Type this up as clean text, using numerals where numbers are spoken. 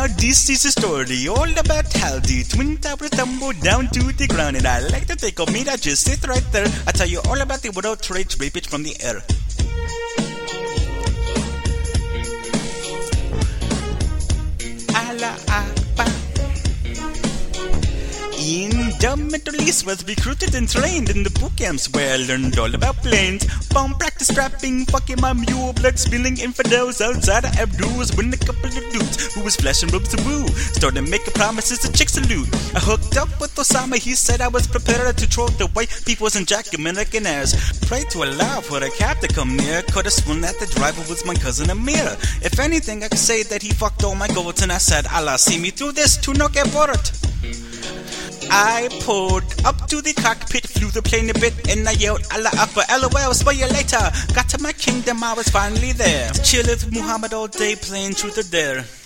Now this is a story all about how the Twin Towers tumbled down to the ground, and I like to take a minute, I just sit right there. I tell you all about the World Trade rapage from the air. Allah Akbar. In the Middle East was recruited and trained in the boot camps where I learned all about planes, bomb practice strapping, fucking my mule, blood spilling infidels outside of Abdul's when a couple of dudes who was flashing robes to woo started making promises to chick salute. I hooked up with Osama, he said I was prepared to throw the white people's and jack American ass. Pray to Allah for the cab to come near, could have sworn that the driver was my cousin Amir. If anything I could say that he fucked all my goats, and I said Allah see me through this to no get bored. I pulled up to the cockpit, flew the plane a bit, and I yelled, Allah Akbar, LOL, spell you later. Got to my kingdom, I was finally there. Chillin' with Muhammad all day, playing truth or dare.